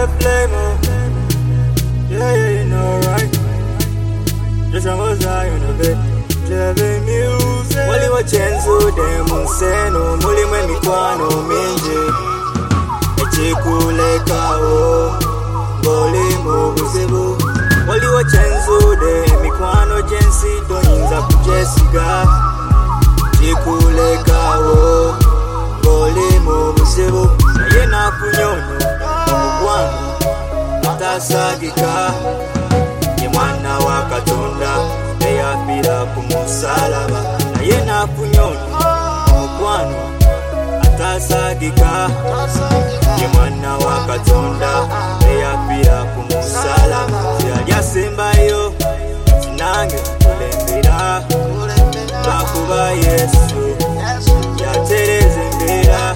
the flame, oh. Yeah, yeah, you know, right? Just a was I on the bed. Jeve music. Wali wa chenzo demo seno. Muli mwe mikwano minje. Echikule kao. Goli mubuzebu. Wali wa chenzo de mikwano jensi. Doinza kujesiga. Echikule kao. Goli mubuzebu. Na yena kunyono. Mugwangu. Atasagika. Ye mwana wa Katonda. Eyapira ku musalaba naye nakunyona omukwano atasagika ye mwana wa Katonda eyapira ku musalaba yajasembayo nange kulembera bakuba Yesu yatereze mbera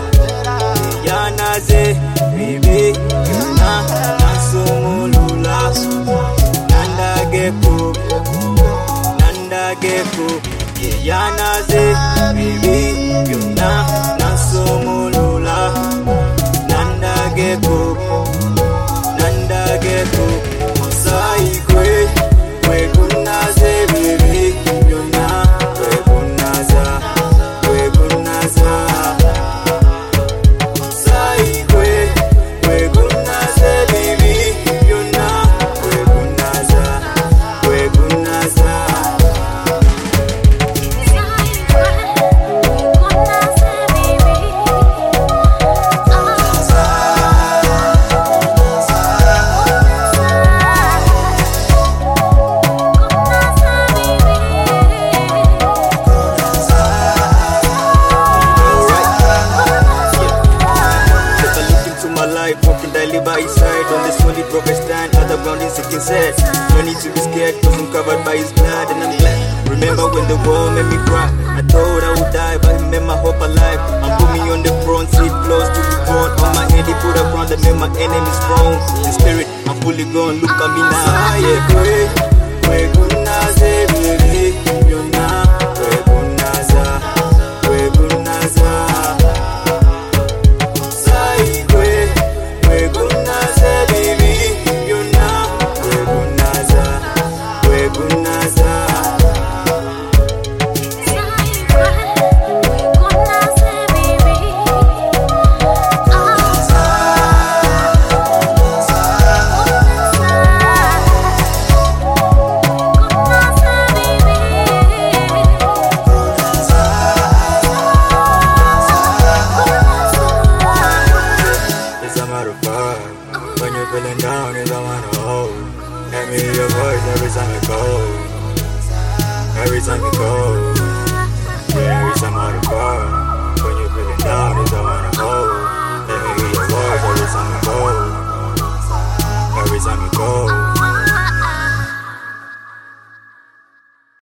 yanaze bibi yona nasumulula nandageku Gefu, yanaze, bibi, yona, nasomulula, nanda gefu, masai kwe kunaze, bibi, yona, kwe kunaza, masai kwe kunaze, bibi, yona, kwe kunaza. Walking daily by his side on this holy prophet stand, other ground in sinking sand. No need to be scared, cause I'm covered by his blood and I'm glad. Remember when the war made me cry, I thought I would die, but he made my hope alive. I'm put me on the front seat, close to the throne. On my head he put a crown that made my enemies strong. In spirit, I'm fully gone, look at me now. Yeah, kwe kunaze, baby, you're not. Kwe kunaza. When you're feeling down, is I wanna hold. Let me hear your voice every time you go. Every time you go. Yeah, every time I fall.